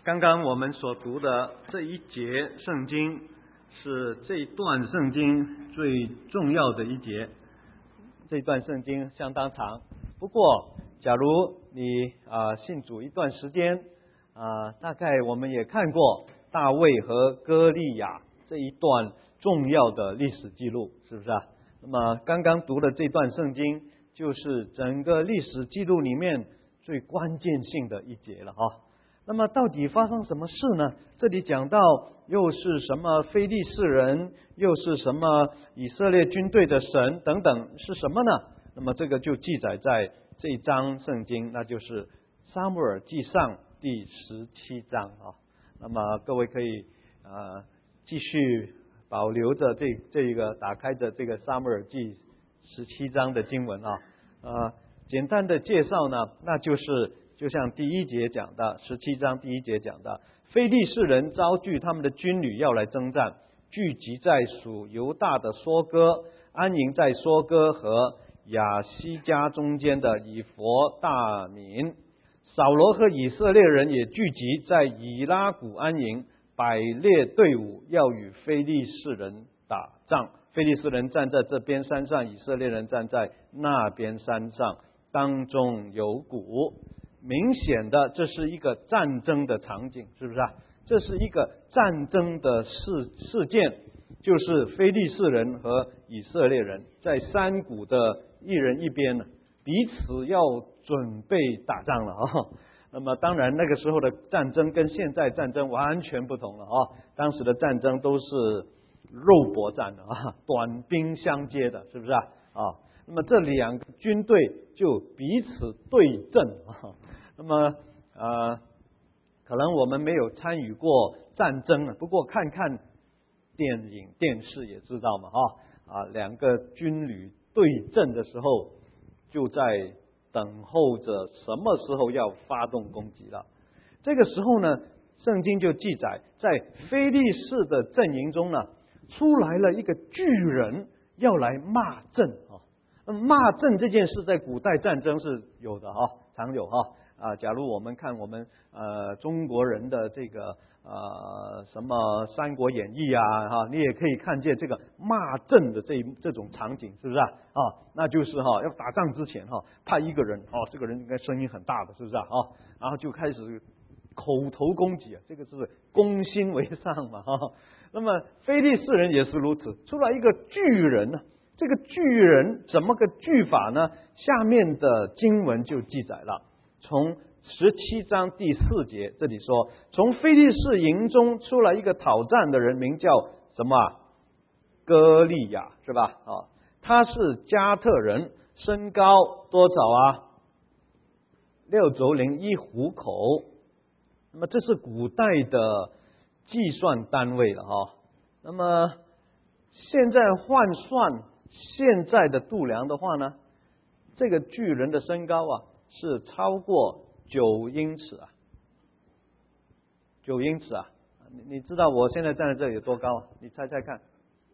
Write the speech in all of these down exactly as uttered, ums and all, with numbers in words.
刚刚我们所读的这一节圣经是这一段圣经最重要的一节。这段圣经相当长，不过假如你啊、呃、信主一段时间啊、呃，大概我们也看过大卫和歌利亚这一段重要的历史记录，是不是啊？那么刚刚读的这段圣经就是整个历史记录里面最关键性的一节了啊。那么到底发生什么事呢？这里讲到又是什么非利士人，又是什么以色列军队的神等等，是什么呢？那么这个就记载在这一章圣经，那就是撒母耳记上第十七章啊。那么各位可以呃继续保留着这这个打开的这个撒母耳记十七章的经文啊。呃，简单的介绍呢，那就是就像第一节讲的，十七章第一节讲的，非利士人招聚他们的军旅要来征战，聚集在属犹大的梭哥，安营在梭哥和亚西加中间的以弗大民。扫罗和以色列人也聚集在以拉谷安营，摆列队伍要与非利士人打仗。非利士人站在这边山上，以色列人站在那边山上，当中有谷。明显的，这是一个战争的场景，是不是啊？这是一个战争的事事件，就是非利士人和以色列人在山谷的一人一边呢，彼此要准备打仗了啊。那么当然，那个时候的战争跟现在战争完全不同了啊。当时的战争都是肉搏战的啊，短兵相接的，是不是啊？啊，那么这两个军队就彼此对阵啊。那么呃，可能我们没有参与过战争，不过看看电影电视也知道嘛，哈啊，两个军旅对阵的时候，就在等候着什么时候要发动攻击了。这个时候呢，圣经就记载，在非利士的阵营中呢，出来了一个巨人要来骂阵啊。骂阵这件事在古代战争是有的哈，常有哈。啊，假如我们看我们呃中国人的这个呃什么《三国演义》啊，哈，你也可以看见这个骂阵的这这种场景，是不是啊？啊，那就是哈，要打仗之前哈，派一个人哦，这个人应该声音很大的，是不是啊？啊，然后就开始口头攻击啊，这个是攻心为上嘛，哈。那么非利士人也是如此，出来一个巨人呢，这个巨人怎么个巨法呢？下面的经文就记载了。从十七章第四节这里说，从非利士营中出来一个讨战的人，名叫什么啊？歌利亚，是吧？啊，他是加特人，身高多少啊？六肘零一虎口。那么这是古代的计算单位了哈。那么现在换算现在的度量的话呢，这个巨人的身高啊是超过九英尺啊，九英尺啊！你你知道我现在站在这里有多高啊？你猜猜看，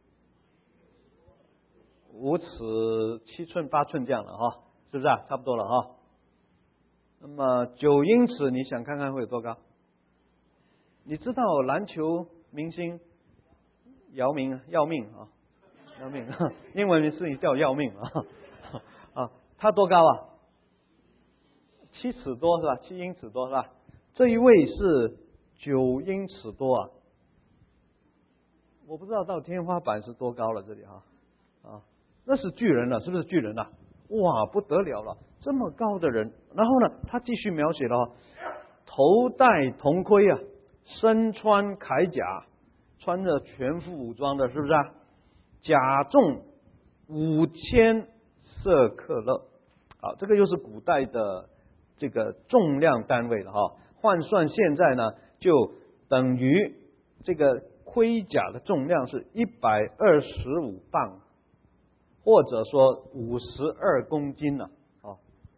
五尺七寸八寸这样了哈，是不是啊？差不多了哈。那么九英尺，你想看看会有多高？你知道篮球明星姚明要命啊，要命！英文名字叫要命啊啊，他多高啊？七尺多是吧？七英尺多是吧？这一位是九英尺多啊！我不知道到天花板是多高了，这里哈啊，那是巨人了，是不是巨人啊？哇，不得了了，这么高的人。然后呢，他继续描写了，头戴铜盔啊，身穿铠甲，穿着全副武装的，是不是啊？甲重五千舍克勒，好，这个又是古代的这个重量单位了哈，换算现在呢，就等于这个盔甲的重量是一百二十五磅，或者说五十二公斤了啊。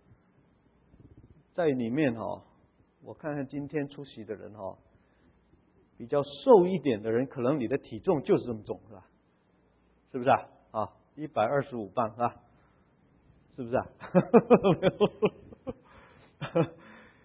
在里面哈，我看看今天出席的人哈，比较瘦一点的人，可能你的体重就是这么重，是吧？是不是啊？啊，一百二十五磅啊，是不是啊？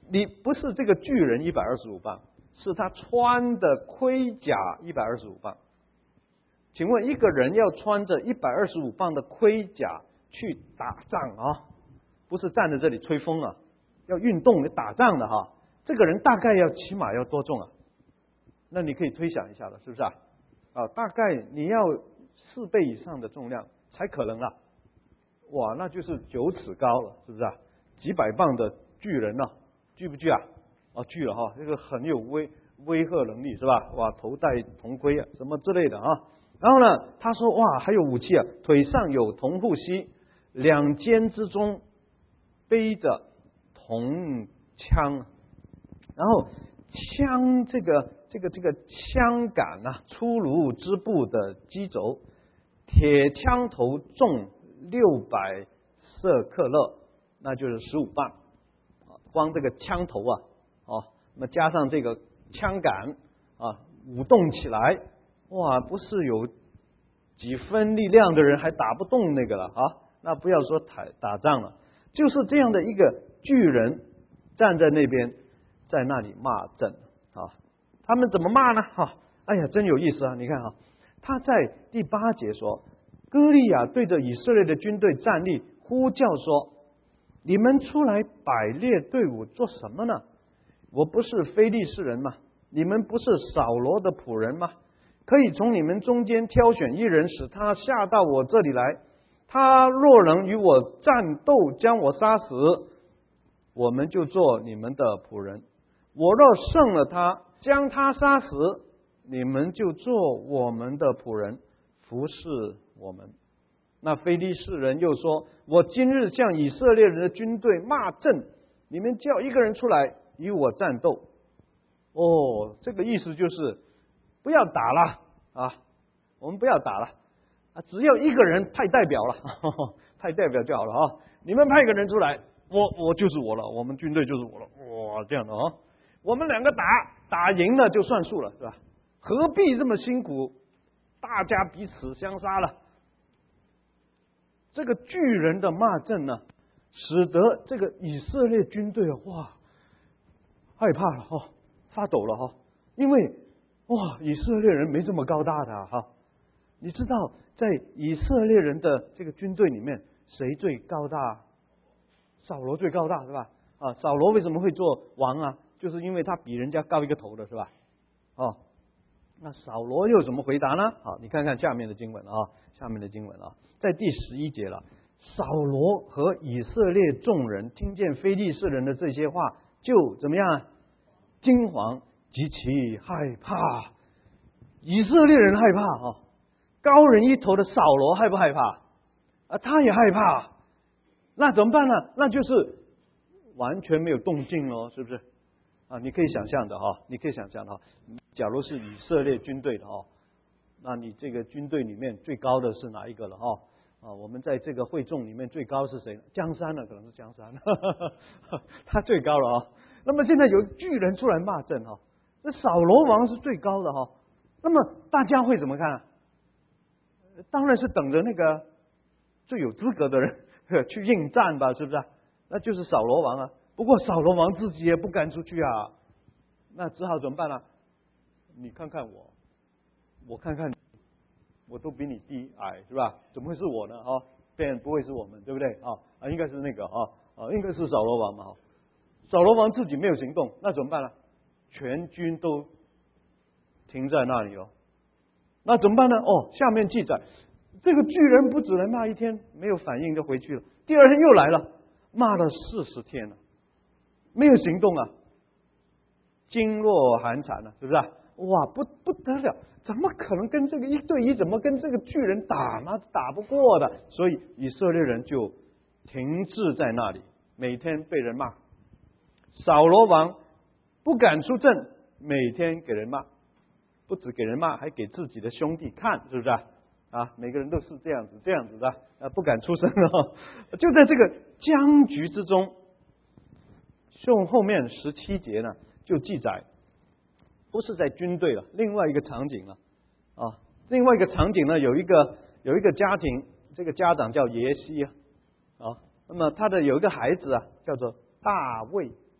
你不是这个巨人一百二十五磅，是他穿的盔甲一百二十五磅。请问一个人要穿着一百二十五磅的盔甲去打仗啊，不是站在这里吹风啊，要运动打仗的哈，这个人大概要起码要多重啊？那你可以推想一下了，是不是啊？啊，大概你要四倍以上的重量才可能啊。哇，那就是九尺高了，是不是啊？几百磅的巨人呢、啊，巨不巨啊？哦，巨了哈，这个很有威威吓能力是吧？哇，头戴铜盔啊，什么之类的啊。然后呢，他说哇，还有武器啊，腿上有铜护膝，两肩之中背着铜枪，然后枪这个这个这个枪杆啊，粗如织布的机轴，铁枪头重六百舍克勒，那就是十五磅。光这个枪头啊，哦，那么加上这个枪杆啊，舞动起来，哇，不是有几分力量的人还打不动那个了啊！那不要说打打仗了，就是这样的一个巨人站在那边，在那里骂阵啊！他们怎么骂呢？哈、啊，哎呀，真有意思啊！你看哈、啊，他在第八节说，歌利亚对着以色列的军队站立，呼叫说：“你们出来摆列队伍做什么呢？我不是非利士人吗？你们不是扫罗的仆人吗？可以从你们中间挑选一人，使他下到我这里来。他若能与我战斗，将我杀死，我们就做你们的仆人；我若胜了他，将他杀死，你们就做我们的仆人，服侍我们。”那非利士人又说：“我今日向以色列人的军队骂阵，你们叫一个人出来与我战斗。”哦，这个意思就是不要打了啊，我们不要打了啊，只要一个人派代表了，呵呵派代表就好了啊。你们派一个人出来，我我就是我了，我们军队就是我了。哇，这样的啊，我们两个打打赢了就算数了，是吧？何必这么辛苦？大家彼此相杀了。这个巨人的骂阵呢，使得这个以色列军队啊，哇，害怕了哈，发抖了哈，因为哇，以色列人没这么高大的哈。你知道，在以色列人的这个军队里面，谁最高大？扫罗最高大是吧？啊，扫罗为什么会做王啊？就是因为他比人家高一个头的是吧？哦，那扫罗又怎么回答呢？好，你看看下面的经文啊，下面的经文啊。在第十一节了，扫罗和以色列众人听见非利士人的这些话，就怎么样？惊惶，极其害怕。以色列人害怕啊，高人一头的扫罗害不害怕？啊，他也害怕。那怎么办呢？那就是完全没有动静咯，是不是？啊，你可以想象的哈，你可以想象的哈。假如是以色列军队的哈。那你这个军队里面最高的是哪一个了哈？啊，我们在这个会众里面最高是谁？江山呢？可能是江山，他最高了啊。那么现在有巨人出来骂阵哈，这扫罗王是最高的哈。那么大家会怎么看？当然是等着那个最有资格的人去应战吧，是不是？那就是扫罗王啊。不过扫罗王自己也不敢出去啊，那只好怎么办呢？你看看我。我看看，我都比你低矮是吧？怎么会是我呢？啊，当然不会是我们，对不对？啊啊，应该是那个啊啊，应该是扫罗王嘛。扫罗王自己没有行动，那怎么办呢？全军都停在那里了。那怎么办呢？哦，下面记载，这个巨人不只能骂一天，没有反应就回去了。第二天又来了，骂了四十天了，没有行动啊，噤若寒蝉了，是不是？哇，不不得了！怎么可能跟这个一对一？怎么跟这个巨人打呢？打不过的，所以以色列人就停滞在那里，每天被人骂。扫罗王不敢出阵，每天给人骂，不止给人骂，还给自己的兄弟看，是不是啊？啊，每个人都是这样子，这样子的，啊，不敢出声哦。就在这个僵局之中，用后面十七节呢，就记载。不是在军队了，另外一个场景了啊！另外一个场景呢，有一个有一个家庭，这个家长叫耶西啊，啊，那么他的有一个孩子啊，叫做大卫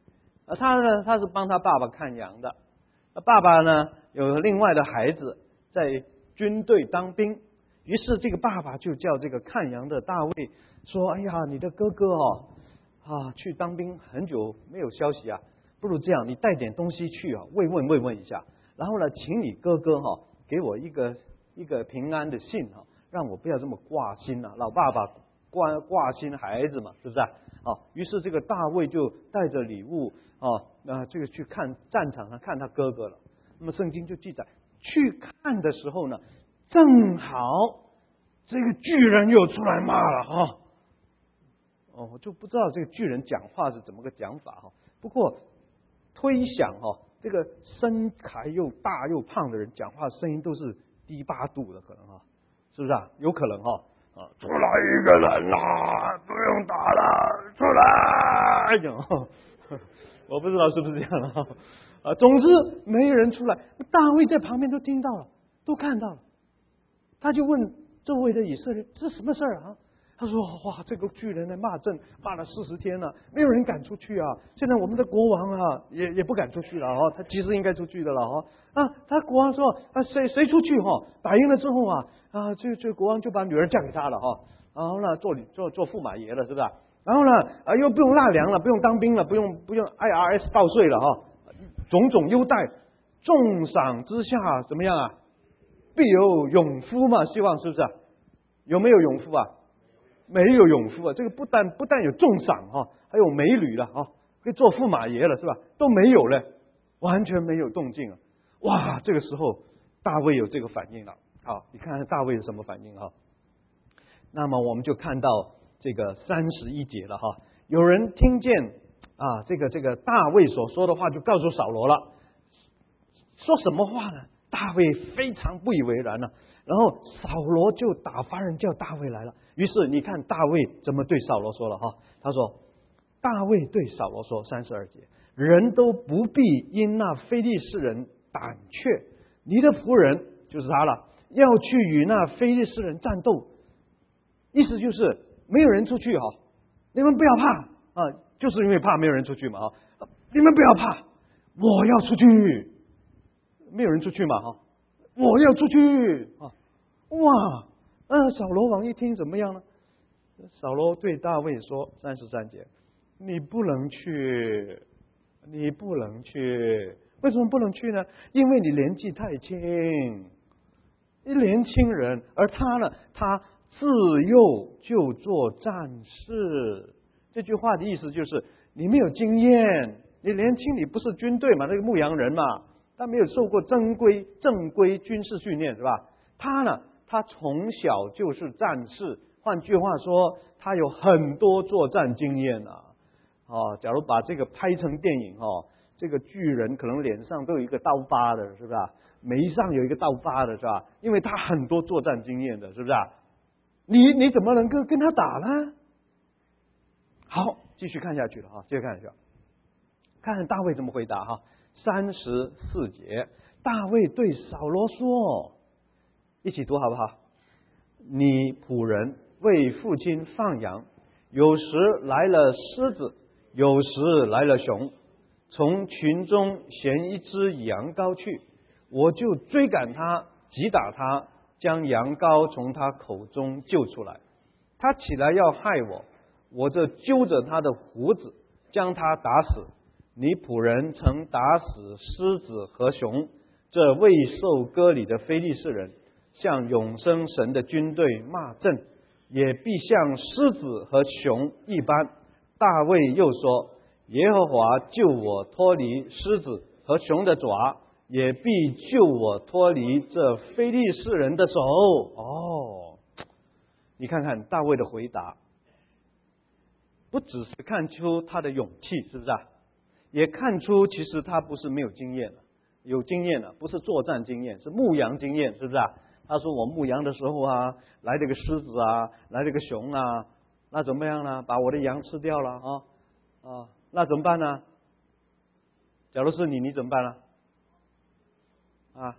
啊，他呢，他是帮他爸爸看羊的。爸爸呢有另外的孩子在军队当兵，于是这个爸爸就叫这个看羊的大卫说：“哎呀，你的哥哥哦，啊，去当兵很久没有消息啊，不如这样，你带点东西去啊，慰问慰问一下。然后呢，请你哥哥哈、哦、给我一个一个平安的信哈、哦，让我不要这么挂心啊，老爸爸挂挂心孩子嘛，是不是啊？哦，于是这个大卫就带着礼物哦，那、呃、这个去看战场上看他哥哥了。那么圣经就记载，去看的时候呢，正好这个巨人又出来骂了哈、哦。哦，我就不知道这个巨人讲话是怎么个讲法哈、哦。不过推想哈、哦，这个身材又大又胖的人讲话声音都是低八度的，可能哈、哦，是不是啊？有可能哈、哦。啊，出来一个人啦，不用打了，出来！哎呦，我不知道是不是这样了哈。啊，总之没有人出来，大卫在旁边都听到了，都看到了，他就问周围的以色列：“这是什么事儿啊？”他说：“哇，这个巨人来骂阵，骂了四十天了，没有人敢出去啊！现在我们的国王啊，也也不敢出去了哦，他其实应该出去的了哦。啊，他国王说啊，谁谁出去哈、哦？打赢了之后啊，啊，这这国王就把女儿嫁给他了哈、哦，然后呢，做做做驸马爷了，是不是？然后呢，啊，又不用纳粮了，不用当兵了，不用不用 I R S 报税了哈、哦，种种优待，重赏之下怎么样啊？必有勇夫嘛，希望是不是？有没有勇夫啊？”没有勇夫啊！这个不但不但有重赏哈、啊，还有美女了啊，可以做驸马爷了是吧？都没有了，完全没有动静啊！哇，这个时候大卫有这个反应了。好，你看看大卫是什么反应啊？那么我们就看到这个三十一节了哈。有人听见啊，这个这个大卫所说的话，就告诉扫罗了。说什么话呢？大卫非常不以为然了、啊。然后扫罗就打发人叫大卫来了。于是你看大卫怎么对扫罗说了哈？他说：“大卫对扫罗说，三十二节，人都不必因那非利士人胆怯，你的仆人就是他了，要去与那非利士人战斗。”意思就是没有人出去哈，你们不要怕啊，就是因为怕没有人出去嘛哈，你们不要怕，我要出去，没有人出去嘛哈，我要出去啊。哇，那扫罗王一听怎么样呢？扫罗对大卫说，三十三节，你不能去，你不能去，为什么不能去呢？因为你年纪太轻，你年轻人，而他呢，他自幼就做战士。这句话的意思就是你没有经验，你年轻，你不是军队嘛，那个牧羊人嘛，他没有受过正规正规军事训练是吧？他呢？他从小就是战士，换句话说，他有很多作战经验啊！哦，假如把这个拍成电影哦，这个巨人可能脸上都有一个刀疤的，是不是？眉上有一个刀疤的，是吧？因为他很多作战经验的，是不是？你你怎么能够跟他打呢？好，继续看下去了哈，继续看下去，看看大卫怎么回答哈。三十四节，大卫对扫罗说。一起读好不好？你仆人为父亲放羊，有时来了狮子，有时来了熊，从群中衔一只羊羔去，我就追赶他，击打他，将羊羔从他口中救出来。他起来要害我，我就揪着他的胡子，将他打死。你仆人曾打死狮子和熊，这未受割礼的非利士人，向永生神的军队骂阵，也必像狮子和熊一般。大卫又说，耶和华救我脱离狮子和熊的爪，也必救我脱离这非利士人的手。哦，你看看大卫的回答，不只是看出他的勇气，是不是啊？也看出其实他不是没有经验，有经验了，不是作战经验，是牧羊经验，是不是啊？他说我牧羊的时候啊，来了个狮子啊，来了个熊啊，那怎么样呢？把我的羊吃掉了啊啊，那怎么办呢？假如是你，你怎么办呢？啊，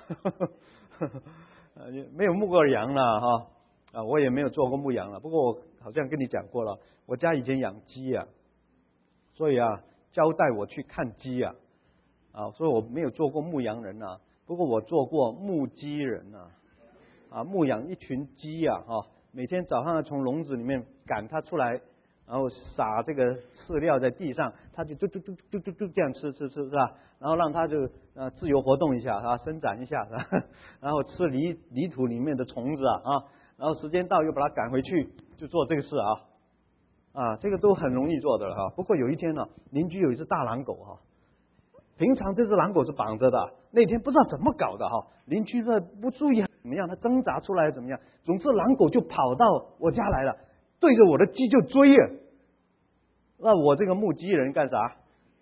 没有牧过羊了哈啊，我也没有做过牧羊了。不过我好像跟你讲过了，我家以前养鸡啊，所以啊， 交代我去看鸡啊，啊，所以我没有做过牧羊人啊，不过我做过牧鸡人啊，啊，牧养一群鸡啊，哈、啊，每天早上从笼子里面赶它出来。然后撒这个饲料在地上，它就嘟嘟嘟嘟嘟嘟这样吃吃吃是吧？然后让它就呃自由活动一下啊，伸展一下是吧？然后吃泥泥土里面的虫子啊啊，然后时间到又把它赶回去，就做这个事啊啊，这个都很容易做的了哈。不过有一天呢，邻居有一只大狼狗哈，平常这只狼狗是绑着的，那天不知道怎么搞的哈，邻居的不注意怎么样，它挣扎出来怎么样，总之狼狗就跑到我家来了。对着我的鸡就追啊！那我这个牧鸡人干啥？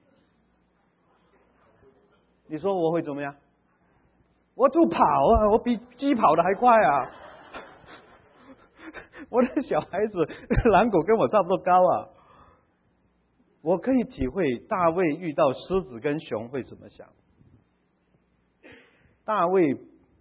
你说我会怎么样？我就跑啊！我比鸡跑的还快啊！我的小孩子狼狗跟我差不多高啊！我可以体会大卫遇到狮子跟熊会怎么想。大卫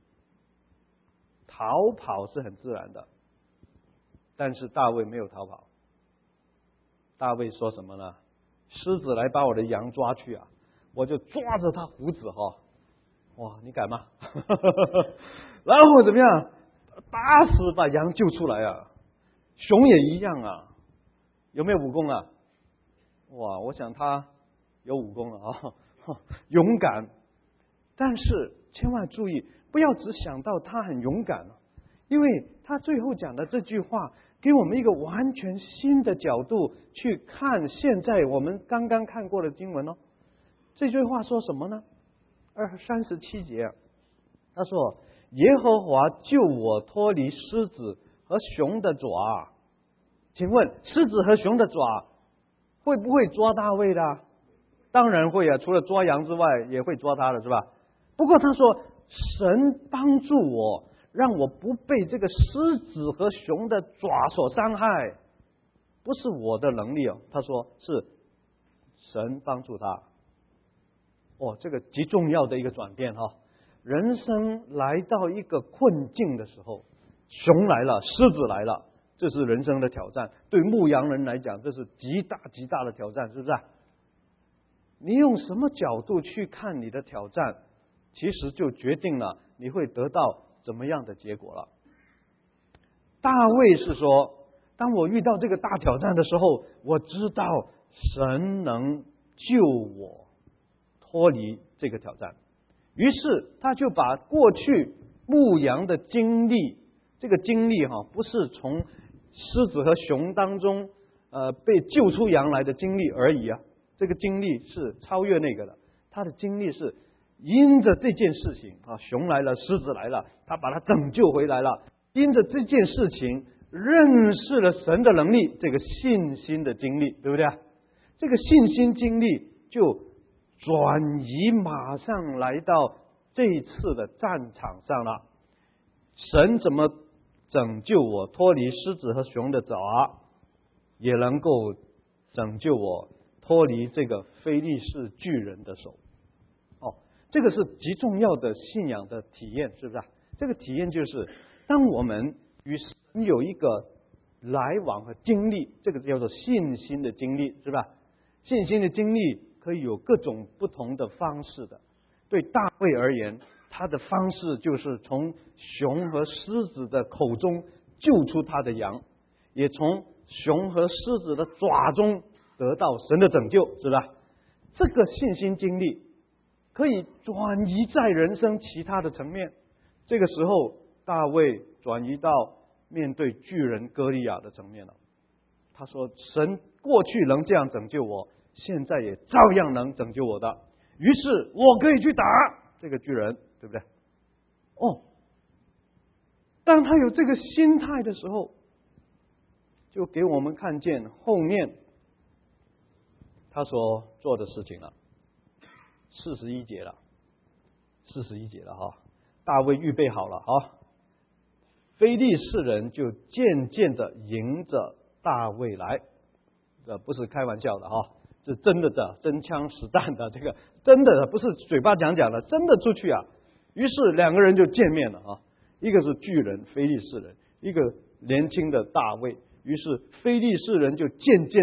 逃跑是很自然的。但是大卫没有逃跑，大卫说什么呢？狮子来把我的羊抓去啊，我就抓着他胡子哈，哇，你敢吗？然后怎么样？打死把羊救出来啊！熊也一样啊，有没有武功啊？哇，我想他有武功了啊，勇敢。但是千万注意，不要只想到他很勇敢，因为他最后讲的这句话。给我们一个完全新的角度去看现在我们刚刚看过的经文哦。这句话说什么呢？二三十七节，他说：“耶和华救我脱离狮子和熊的爪。”请问狮子和熊的爪会不会抓大卫的？当然会啊，除了抓羊之外，也会抓他的是吧？不过他说：“神帮助我。”让我不被这个狮子和熊的爪所伤害，不是我的能力哦。他说是神帮助他。哦，这个极重要的一个转变哈、哦！人生来到一个困境的时候，熊来了，狮子来了，这是人生的挑战。对牧羊人来讲，这是极大极大的挑战，是不是？你用什么角度去看你的挑战，其实就决定了你会得到怎么样的结果了？大卫是说，当我遇到这个大挑战的时候，我知道神能救我脱离这个挑战。于是他就把过去牧羊的经历，这个经历哈，不是从狮子和熊当中呃被救出羊来的经历而已啊，这个经历是超越那个的。他的经历是因着这件事情啊，熊来了，狮子来了，他把他拯救回来了。因着这件事情，认识了神的能力，这个信心的经历，对不对？这个信心经历就转移，马上来到这一次的战场上了。神怎么拯救我脱离狮子和熊的爪，也能够拯救我脱离这个非利士巨人的手。哦，这个是极重要的信仰的体验，是不是？这个体验就是当我们与神有一个来往和经历，这个叫做信心的经历，是吧？信心的经历可以有各种不同的方式的。对大卫而言，他的方式就是从熊和狮子的口中救出他的羊，也从熊和狮子的爪中得到神的拯救，是吧？这个信心经历可以转移在人生其他的层面。这个时候，大卫转移到面对巨人歌利亚的层面了。他说：“神过去能这样拯救我，现在也照样能拯救我的。于是我可以去打这个巨人，对不对？”哦，当他有这个心态的时候，就给我们看见后面他所做的事情了。四十一节了，四十一节了哈。大卫预备好了哈，非利士人就渐渐的迎着大卫来，这不是开玩笑的哈，是真的的，真枪实弹的，这个真的不是嘴巴讲讲的，真的出去啊。于是两个人就见面了啊，一个是巨人非利士人，一个年轻的大卫。于是非利士人就渐渐的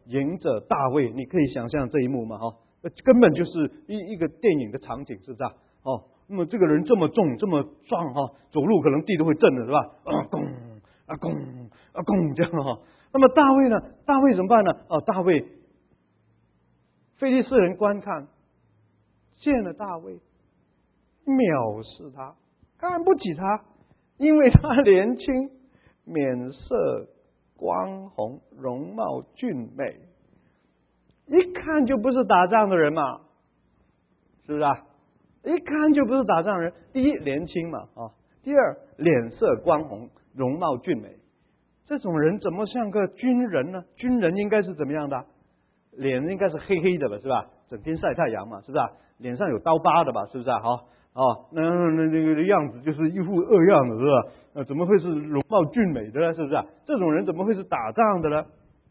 迎着大卫，你可以想象这一幕吗？哈，根本就是一一个电影的场景，是不是啊？哦，那么这个人这么重，这么壮哈，走路可能地都会震的，是吧？啊咣啊咣啊咣这样哈。那么大卫呢？大卫怎么办呢？哦，大卫，非利士人观看，见了大卫，藐视他，看不起他，因为他年轻，面色光红，容貌俊美，一看就不是打仗的人嘛，是不是啊？一看就不是打仗人。第一，年轻嘛啊；第二，脸色光红，容貌俊美。这种人怎么像个军人呢？军人应该是怎么样的？脸应该是黑黑的吧，是吧？整天晒太阳嘛，是不是啊？脸上有刀疤的吧，是不是啊？好。哦，那那那个样子就是一副恶样的，是吧？呃，怎么会是容貌俊美的呢？是不是啊？这种人怎么会是打仗的呢？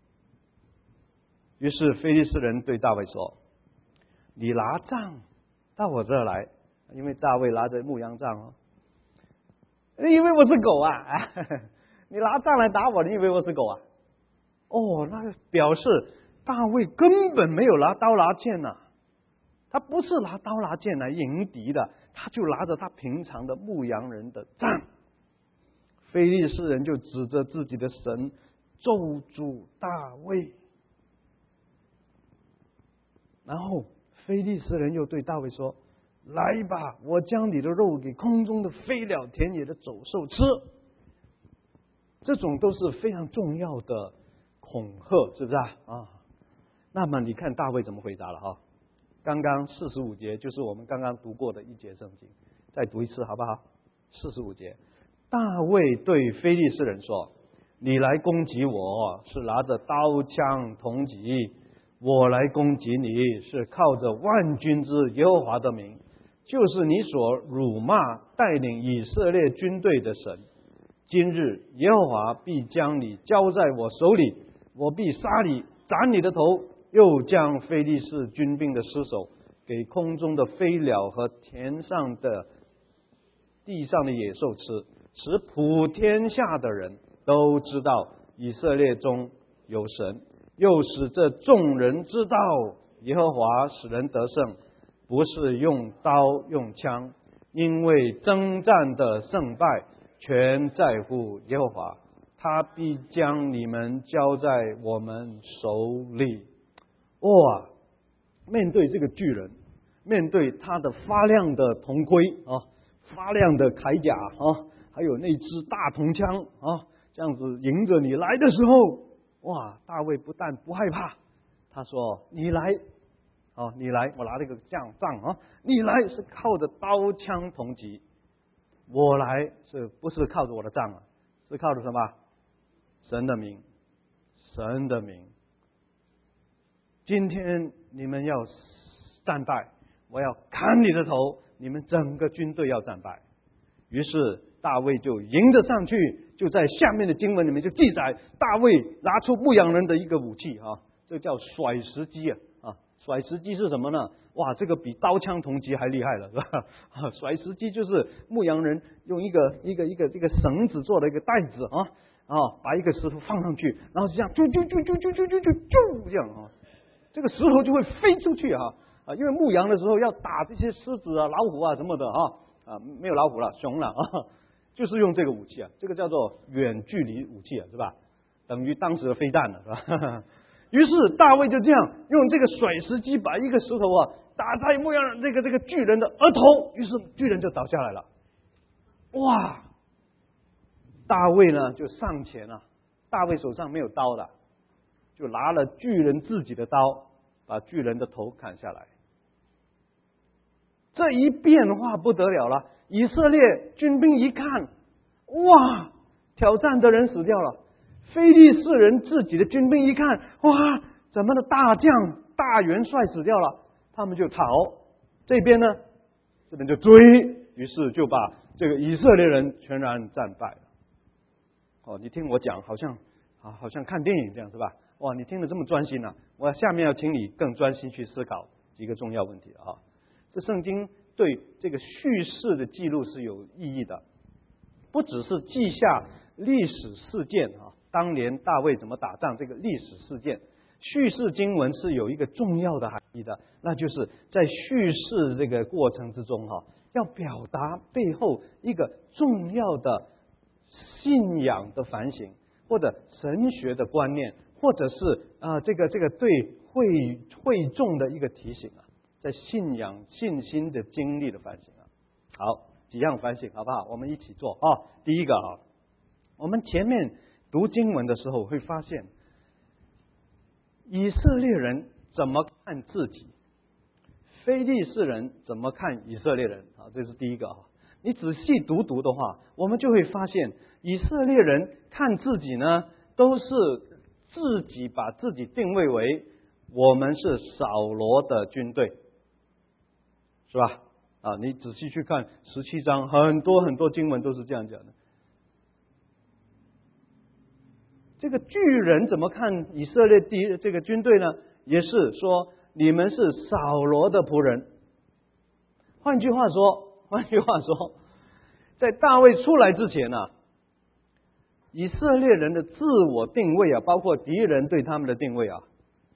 于是非利士人对大卫说：“你拿杖到我这儿来，因为大卫拿着牧羊杖哦。你以为我是狗啊？你拿杖来打我，你以为我是狗啊？哦，那表示大卫根本没有拿刀拿剑呐、啊。”他不是拿刀拿剑来迎敌的，他就拿着他平常的牧羊人的杖。非利士人就指着自己的神咒诅大卫，然后非利士人又对大卫说：“来吧，我将你的肉给空中的飞鸟、田野的走兽吃。”这种都是非常重要的恐吓，是不是啊？啊，那么你看大卫怎么回答了哈？刚刚四十五节就是我们刚刚读过的一节圣经，再读一次好不好？四十五节，大卫对非利士人说：“你来攻击我是拿着刀枪铜戟，我来攻击你是靠着万军之耶和华的名，就是你所辱骂带领以色列军队的神。今日耶和华必将你交在我手里，我必杀你，斩你的头。”又将非利士军兵的尸首给空中的飞鸟和田上的地上的野兽吃，使普天下的人都知道以色列中有神，又使这众人知道耶和华使人得胜，不是用刀用枪，因为征战的胜败全在乎耶和华，他必将你们交在我们手里。哇！面对这个巨人，面对他的发亮的铜盔啊，发亮的铠甲啊，还有那支大铜枪啊，这样子迎着你来的时候，哇！大卫不但不害怕，他说：“你来，哦，你来，我拿这个杖杖啊，你来是靠着刀枪铜戟，我来是不是靠着我的杖啊？是靠着什么？神的名，神的名。”今天你们要战败，我要砍你的头，你们整个军队要战败。于是大卫就迎着上去，就在下面的经文里面就记载，大卫拿出牧羊人的一个武器啊，这叫甩石机啊啊！甩石机是什么呢？哇，这个比刀枪铜戟还厉害了，是吧？啊，甩石机就是牧羊人用一个一个一个这个绳子做的一个带子啊啊，把一个石头放上去，然后这样啾啾啾啾啾啾啾啾啾这样啊。这个石头就会飞出去啊啊！因为牧羊的时候要打这些狮子啊、老虎啊什么的啊啊，没有老虎了，熊了啊，就是用这个武器啊，这个叫做远距离武器啊，是吧？等于当时的飞弹了，是吧？于是大卫就这样用这个甩石机把一个石头啊打在牧羊人这个这个巨人的额头，于是巨人就倒下来了。哇！大卫呢就上前啊，大卫手上没有刀的，就拿了巨人自己的刀，把巨人的头砍下来。这一变化不得了了，以色列军兵一看，哇，挑战的人死掉了。非利士人自己的军兵一看，哇，咱们的大将大元帅死掉了，他们就逃。这边呢，这边就追，于是就把这个以色列人全然战败了。哦，你听我讲，好像啊，好像看电影这样是吧？哇，你听得这么专心啊！我下面要请你更专心去思考几个重要问题啊。这圣经对这个叙事的记录是有意义的，不只是记下历史事件啊，当年大卫怎么打仗这个历史事件， 叙事经文是有一个重要的含义的，那就是在叙事这个过程之中哈，要表达背后一个重要的信仰的反省，或者神学的观念，或者是啊、呃、这个这个对会会众的一个提醒啊，在信仰信心的经历的反省啊。好，几样反省好不好？我们一起做啊。第一个啊，我们前面读经文的时候会发现，以色列人怎么看自己，非利士人怎么看以色列人啊？这是第一个啊。你仔细读读的话，我们就会发现，以色列人看自己呢，都是自己把自己定位为我们是扫罗的军队，是吧？啊，你仔细去看十七章，很多很多经文都是这样讲的。这个巨人怎么看以色列敌这个军队呢？也是说你们是扫罗的仆人。换句话说，换句话说，在大卫出来之前啊，以色列人的自我定位啊，包括敌人对他们的定位啊，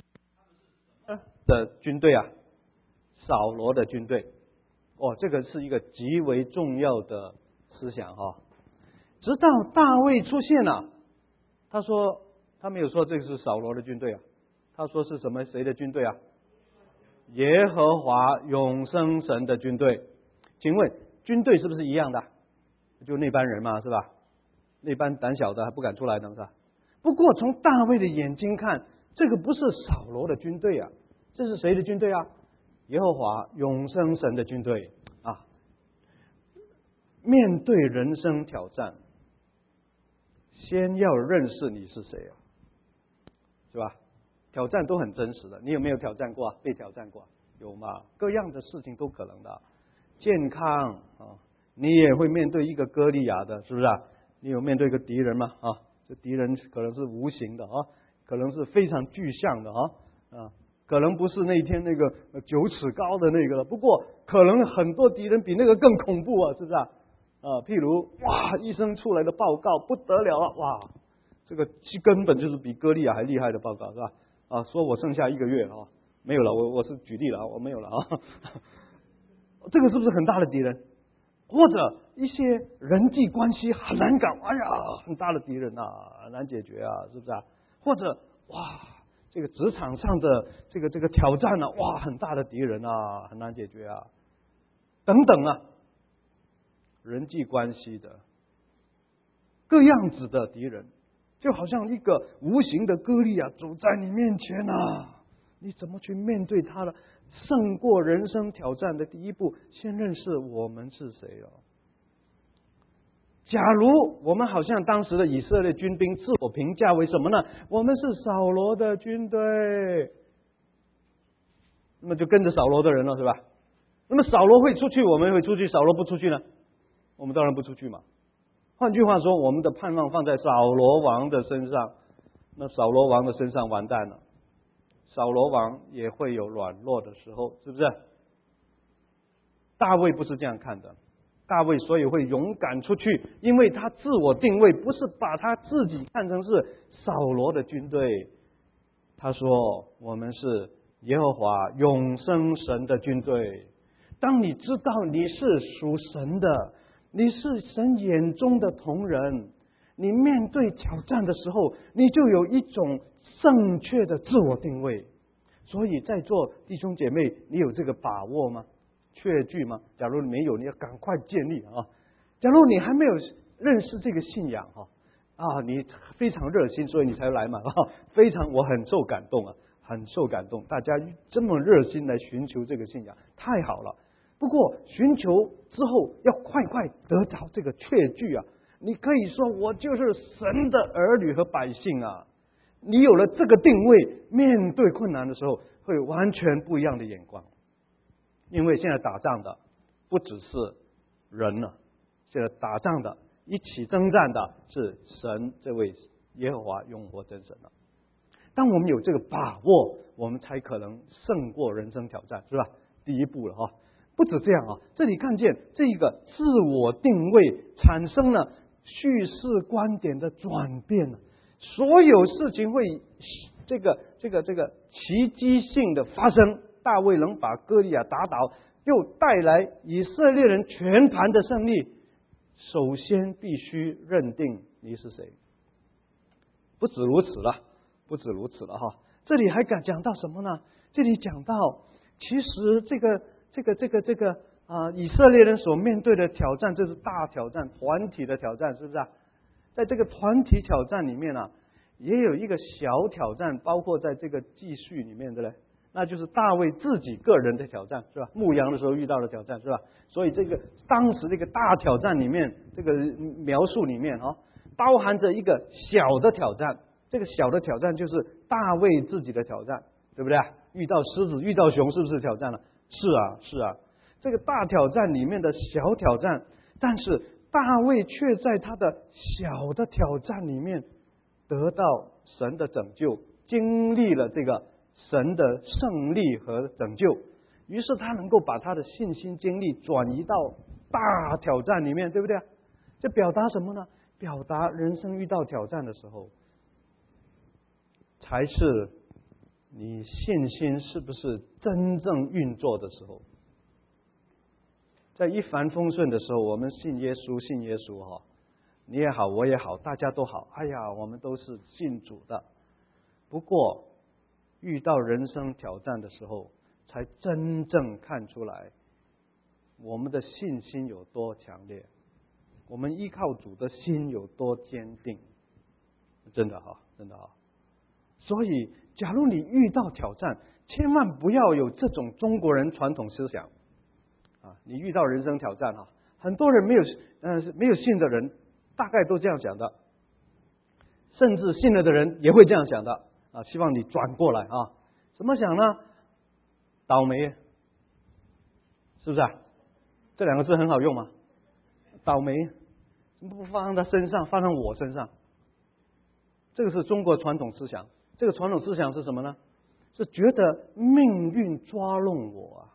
的军队啊，扫罗的军队。哦，这个是一个极为重要的思想哈、哦。直到大卫出现了、啊，他说他没有说这个是扫罗的军队啊，他说是什么谁的军队啊？耶和华永生神的军队。请问军队是不是一样的？就那班人嘛，是吧？那班胆小的还不敢出来的是吧？不过从大卫的眼睛看，这个不是扫罗的军队啊，这是谁的军队啊？耶和华永生神的军队啊！面对人生挑战，先要认识你是谁啊，是吧？挑战都很真实的，你有没有挑战过啊？被挑战过？有吗？各样的事情都可能的。健康啊，你也会面对一个歌利亚的，是不是啊？你有面对一个敌人吗？啊，这敌人可能是无形的啊，可能是非常具象的啊啊。可能不是那一天那个九尺高的那个了，不过可能很多敌人比那个更恐怖啊，是不是啊？啊，譬如哇，医生出来的报告不得了了，哇，这个根本就是比歌利亚还厉害的报告，是吧？啊，说我剩下一个月啊，没有了，我我是举例了啊，我没有了啊。这个是不是很大的敌人？或者一些人际关系很难搞，哎呀，很大的敌人啊，很难解决啊，是不是啊？或者哇。这个职场上的这个这个挑战呢、啊，哇，很大的敌人啊，很难解决啊，等等啊，人际关系的各样子的敌人，就好像一个无形的歌利亚走在你面前啊，你怎么去面对他呢？胜过人生挑战的第一步，先认识我们是谁哦。假如我们好像当时的以色列军兵自我评价为什么呢？我们是扫罗的军队，那么就跟着扫罗的人了，是吧？那么扫罗会出去，我们会出去；扫罗不出去呢，我们当然不出去嘛。换句话说，我们的盼望放在扫罗王的身上，那扫罗王的身上完蛋了。扫罗王也会有软弱的时候，是不是？大卫不是这样看的。大卫所以会勇敢出去，因为他自我定位不是把他自己看成是扫罗的军队。他说我们是耶和华永生神的军队。当你知道你是属神的，你是神眼中的同人，你面对挑战的时候，你就有一种正确的自我定位。所以在座弟兄姐妹，你有这个把握吗？确据吗？假如没有，你要赶快建立啊！假如你还没有认识这个信仰哈啊，你非常热心，所以你才来嘛啊！非常，我很受感动啊，很受感动，大家这么热心来寻求这个信仰，太好了。不过寻求之后要快快得着这个确据啊！你可以说我就是神的儿女和百姓啊！你有了这个定位，面对困难的时候会有完全不一样的眼光。因为现在打仗的不只是人了，现在打仗的一起征战的是神这位耶和华永活真神了。当我们有这个把握，我们才可能胜过人生挑战，是吧？第一步了哈。不止这样啊，这里看见这个自我定位产生了叙事观点的转变了，所有事情会这个这个这个奇迹性的发生，大卫能把歌利亚打倒，又带来以色列人全盘的胜利，首先必须认定你是谁。不止如此了，不止如此了哈。这里还讲讲到什么呢？这里讲到，其实这个这个这个这个啊、呃，以色列人所面对的挑战，这是大挑战，团体的挑战，是不是啊？在这个团体挑战里面啊，也有一个小挑战，包括在这个记叙里面的嘞，那就是大卫自己个人的挑战，是吧？牧羊的时候遇到的挑战，是吧？所以这个当时这个大挑战里面，这个描述里面哦，包含着一个小的挑战。这个小的挑战就是大卫自己的挑战，对不对？遇到狮子，遇到熊，是不是挑战了？是啊，是啊。这个大挑战里面的小挑战，但是大卫却在他的小的挑战里面得到神的拯救，经历了这个神的胜利和拯救，于是他能够把他的信心经历转移到大挑战里面，对不对？这表达什么呢？表达人生遇到挑战的时候，才是你信心是不是真正运作的时候。在一帆风顺的时候，我们信耶稣，信耶稣哈，你也好，我也好，大家都好，哎呀，我们都是信主的。不过遇到人生挑战的时候，才真正看出来我们的信心有多强烈，我们依靠主的心有多坚定。真的哈，真的哈。所以假如你遇到挑战，千万不要有这种中国人传统思想啊！你遇到人生挑战哈，很多人没有呃没有信的人，大概都这样想的，甚至信了的人也会这样想的啊！希望你转过来啊！怎么想呢？倒霉，是不是啊？这两个字很好用吗？倒霉，怎么不发生在身上，发生我身上？这个是中国传统思想。这个传统思想是什么呢？是觉得命运抓弄我啊，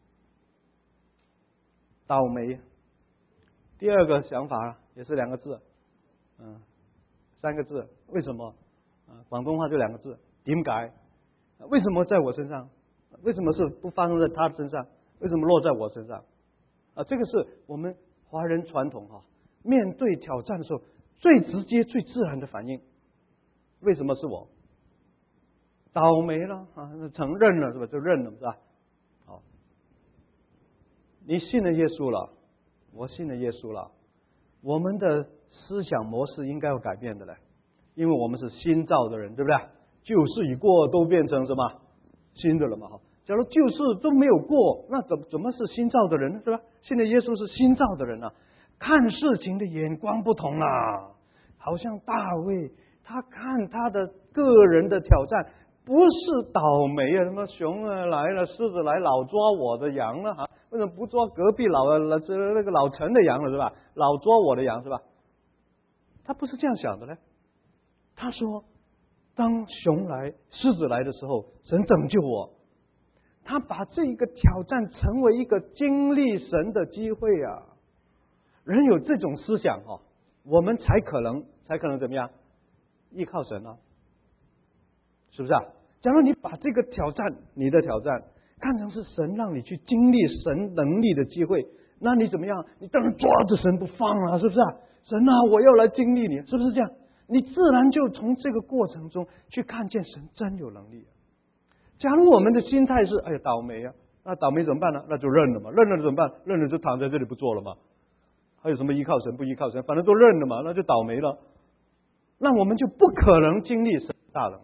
倒霉。第二个想法也是两个字，嗯，三个字，为什么？啊，广东话就两个字，點解？为什么在我身上？为什么是不发生在他身上？为什么落在我身上？啊，这个是我们华人传统哈，面对挑战的时候最直接、最自然的反应。为什么是我？倒霉了啊，承认了是吧？就认了是吧？好，你信了耶稣了，我信了耶稣了，我们的思想模式应该要改变的嘞，因为我们是新造的人，对不对？旧事已过，都变成什么新的了嘛？哈，假如旧事都没有过，那怎怎么是新造的人呢？是吧？信了耶稣是新造的人啊，看事情的眼光不同啦，好像大卫他看他的个人的挑战。不是倒霉啊！什么熊啊来了，狮子来老抓我的羊了哈？为什么不抓隔壁老了这那个老陈的羊了是吧？老抓我的羊是吧？他不是这样想的嘞。他说，当熊来、狮子来的时候，神拯救我。他把这个挑战成为一个经历神的机会啊！人有这种思想哦，我们才可能才可能怎么样？依靠神啊，是不是啊？假如你把这个挑战，你的挑战看成是神让你去经历神能力的机会，那你怎么样？你当然抓着神不放啊，是不是啊？神啊，我要来经历你，是不是这样？你自然就从这个过程中去看见神真有能力。假如我们的心态是哎呀倒霉啊，那倒霉怎么办呢？那就认了嘛，认了怎么办？认了就躺在这里不做了嘛。还有什么依靠神不依靠神，反正都认了嘛，那就倒霉了。那我们就不可能经历神大能了。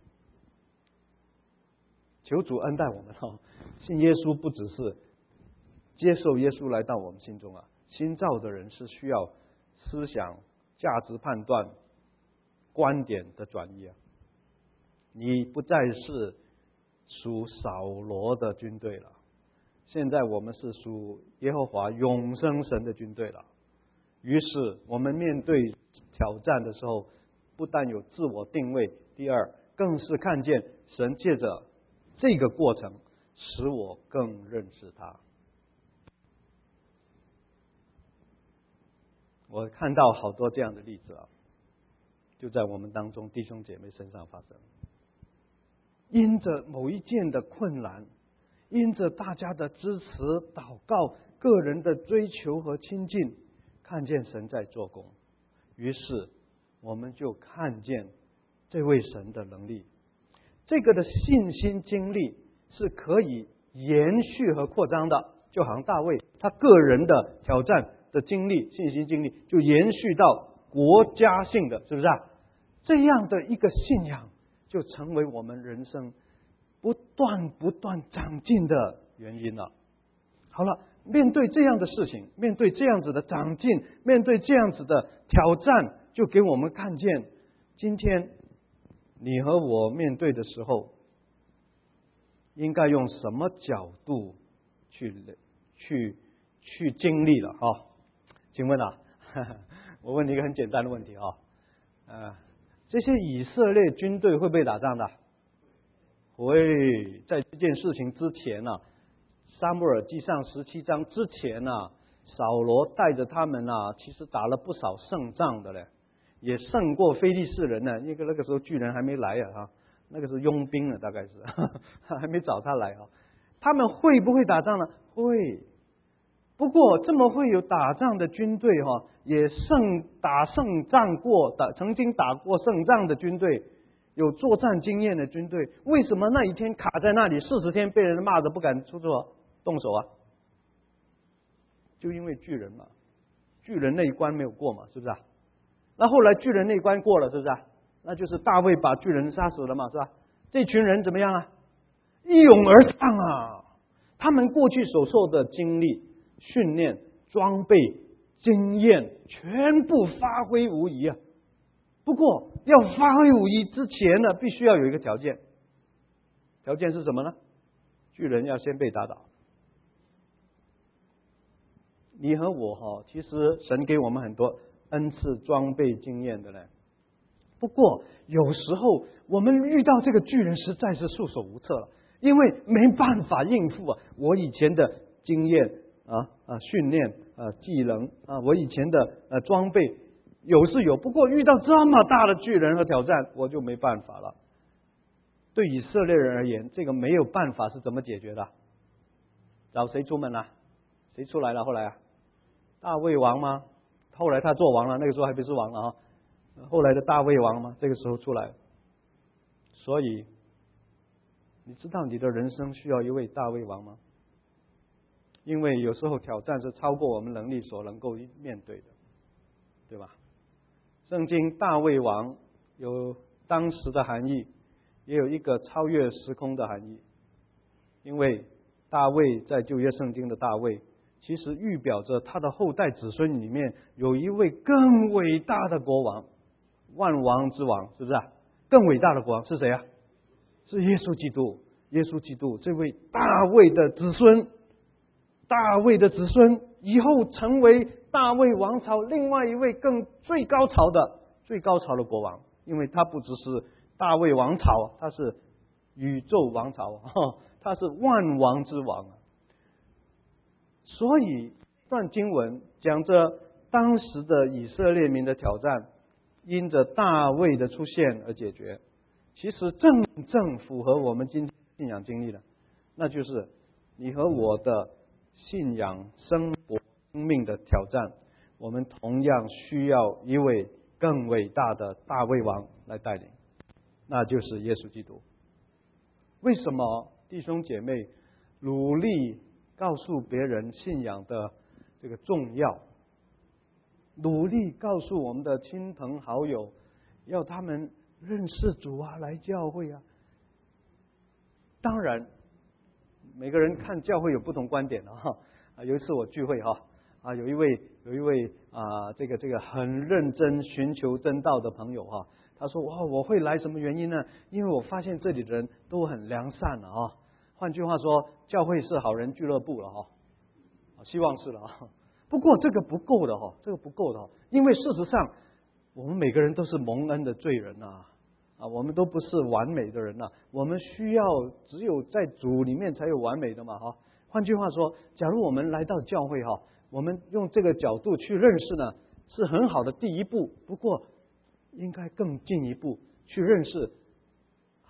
求主恩待我们哈，信耶稣不只是接受耶稣来到我们心中啊，新造的人是需要思想、价值判断、观点的转移啊。你不再是属扫罗的军队了，现在我们是属耶和华永生神的军队了。于是我们面对挑战的时候，不但有自我定位，第二更是看见神借着这个过程使我更认识他。我看到好多这样的例子啊，就在我们当中弟兄姐妹身上发生。 因着某一件的困难，因着大家的支持、祷告、个人的追求和亲近，看见神在做工，于是我们就看见这位神的能力。这个的信心经历是可以延续和扩张的，就好像大卫他个人的挑战的经历、信心经历，就延续到国家性的，是不是啊？这样的一个信仰，就成为我们人生不断不断长进的原因了。好了，面对这样的事情，面对这样子的长进，面对这样子的挑战，就给我们看见，今天你和我面对的时候，应该用什么角度去去去经历了哈？请问啊，我问你一个很简单的问题啊，呃，这些以色列军队会不会打仗的？会。在这件事情之前呢、啊，撒母耳记上十七章之前呢、啊，扫罗带着他们啊，其实打了不少胜仗的嘞，也胜过非利士人呢。因为那个时候巨人还没来啊，哈，那个是佣兵呢，大概是还没找他来啊。他们会不会打仗呢？会。不过这么会有打仗的军队哈，也胜打胜仗过，打曾经打过胜仗的军队，有作战经验的军队，为什么那一天卡在那里四十天被人骂着不敢出手动手啊？就因为巨人嘛，巨人那一关没有过嘛，是不是啊？那后来巨人那一关过了，是不是啊？那就是大卫把巨人杀死了嘛，是吧？这群人怎么样啊？一涌而上啊！他们过去所受的经历、训练、装备、经验，全部发挥无遗啊！不过要发挥无遗之前呢，必须要有一个条件，条件是什么呢？巨人要先被打倒。你和我哈，其实神给我们很多恩赐、装备、经验的嘞。不过有时候我们遇到这个巨人，实在是束手无策了，因为没办法应付啊！我以前的经验啊啊训练啊技能啊，我以前的呃装备有是有，不过遇到这么大的巨人和挑战，我就没办法了。对以色列人而言，这个没有办法是怎么解决的？找谁出门啊？谁出来了？后来啊，大卫王吗？后来他做王了，那个时候还不是王了啊。后来的大卫王吗？这个时候出来。所以你知道你的人生需要一位大卫王吗？因为有时候挑战是超过我们能力所能够面对的，对吧？圣经大卫王有当时的含义，也有一个超越时空的含义。因为大卫在旧约圣经的大卫，其实预表着他的后代子孙里面有一位更伟大的国王，万王之王，是不是啊？更伟大的国王是谁啊？是耶稣基督。耶稣基督这位大卫的子孙，大卫的子孙以后成为大卫王朝另外一位更最高潮的最高潮的国王，因为他不只是大卫王朝，他是宇宙王朝，他是万王之王。所以这段经文讲着当时的以色列民的挑战，因着大卫的出现而解决。其实正正符合我们今天信仰经历的，那就是你和我的信仰生活生命的挑战，我们同样需要一位更伟大的大卫王来带领，那就是耶稣基督。为什么弟兄姐妹努力告诉别人信仰的这个重要，努力告诉我们的亲朋好友，要他们认识主啊，来教会啊？当然每个人看教会有不同观点的哈。有一次我聚会哈，啊有一位有一位啊这个这个很认真寻求真道的朋友哈，他说哇我会来什么原因呢？因为我发现这里的人都很良善了啊。换句话说，教会是好人俱乐部了哈，希望是了啊。不过这个不够的哈，这个不够的哈，因为事实上我们每个人都是蒙恩的罪人呐，啊，我们都不是完美的人呐，我们需要只有在主里面才有完美的嘛哈。换句话说，假如我们来到教会哈，我们用这个角度去认识呢，是很好的第一步。不过应该更进一步去认识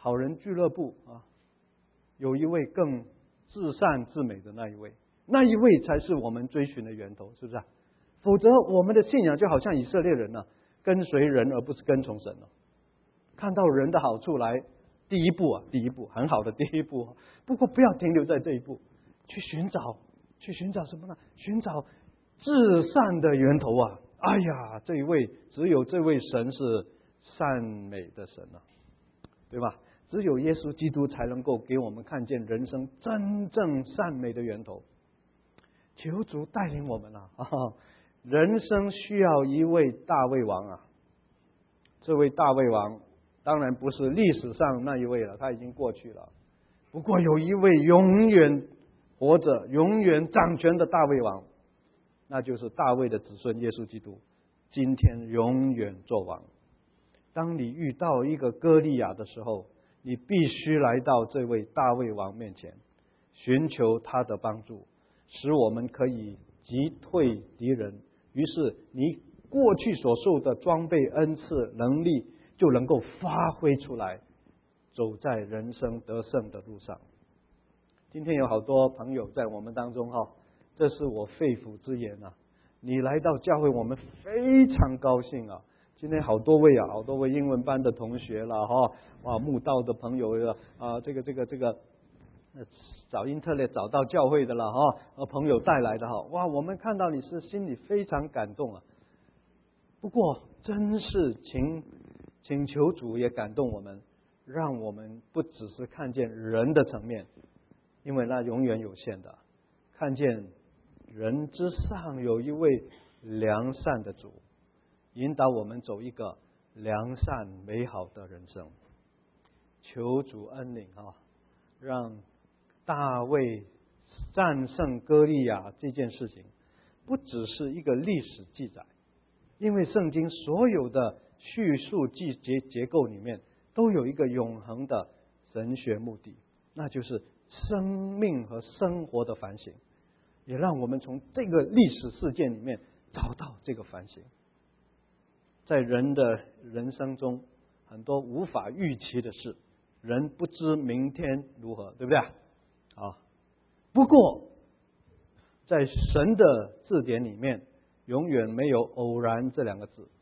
好人俱乐部啊，有一位更至善至美的那一位，那一位才是我们追寻的源头，是不是啊？否则我们的信仰就好像以色列人啊，跟随人而不是跟从神了。看到人的好处来，第一步啊，第一步很好的第一步，不过不要停留在这一步，去寻找，去寻找什么呢？寻找至善的源头啊！哎呀，这一位只有这位神是善美的神啊，对吧？只有耶稣基督才能够给我们看见人生真正善美的源头。求主带领我们啊！人生需要一位大卫王啊！这位大卫王当然不是历史上那一位了，他已经过去了。不过有一位永远活着、永远掌权的大卫王，那就是大卫的子孙耶稣基督，今天永远做王。当你遇到一个歌利亚的时候，你必须来到这位大卫王面前，寻求他的帮助，使我们可以击退敌人。于是你过去所受的装备、恩赐、能力就能够发挥出来，走在人生得胜的路上。今天有好多朋友在我们当中哈，这是我肺腑之言啊！你来到教会，我们非常高兴啊！今天好多位啊，好多位英文班的同学了哈，哇，慕道的朋友啊，这个这个这个，找因特列找到教会的了哈，朋友带来的哈，哇，我们看到你是心里非常感动啊。不过，真是请请求主也感动我们，让我们不只是看见人的层面，因为那永远有限的，看见人之上有一位良善的主，引导我们走一个良善美好的人生。求主恩领啊，让大卫战胜歌利亚这件事情不只是一个历史记载，因为圣经所有的叙述记结结构里面都有一个永恒的神学目的，那就是生命和生活的反省，也让我们从这个历史事件里面找到这个反省。在人的人生中，很多无法预期的事，人不知明天如何，对不对啊？不过在神的字典里面永远没有偶然这两个字，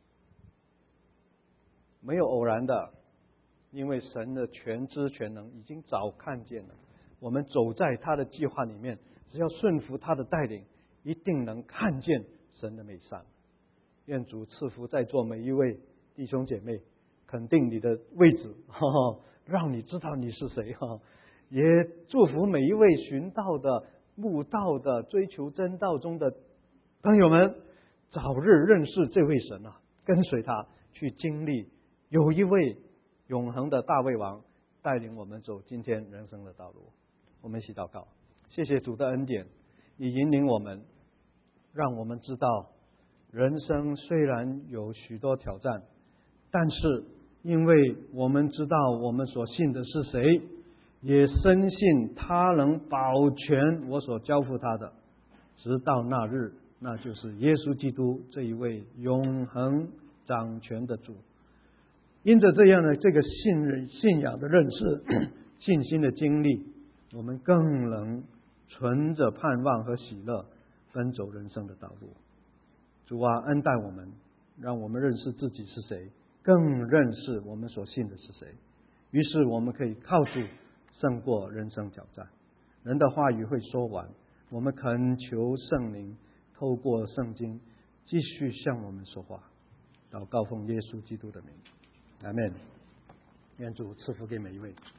没有偶然的，因为神的全知全能已经早看见了，我们走在他的计划里面，只要顺服他的带领，一定能看见神的美善。愿主赐福在座每一位弟兄姐妹，肯定你的位置，呵呵，让你知道你是谁，呵呵，也祝福每一位寻道的、慕道的、追求真道中的朋友们，早日认识这位神啊，跟随他去经历有一位永恒的大卫王带领我们走今天人生的道路。我们一起祷告。谢谢主的恩典，你引领我们，让我们知道人生虽然有许多挑战，但是因为我们知道我们所信的是谁，也深信他能保全我所交付他的，直到那日，那就是耶稣基督这一位永恒掌权的主。因着这样的这个信任信仰的认识、信心的经历，我们更能存着盼望和喜乐奔走人生的道路。主啊，恩待我们，让我们认识自己是谁，更认识我们所信的是谁，于是我们可以靠主胜过人生挑战。人的话语会说完，我们恳求圣灵透过圣经继续向我们说话。祷告奉耶稣基督的名，阿们。愿主赐福给每一位。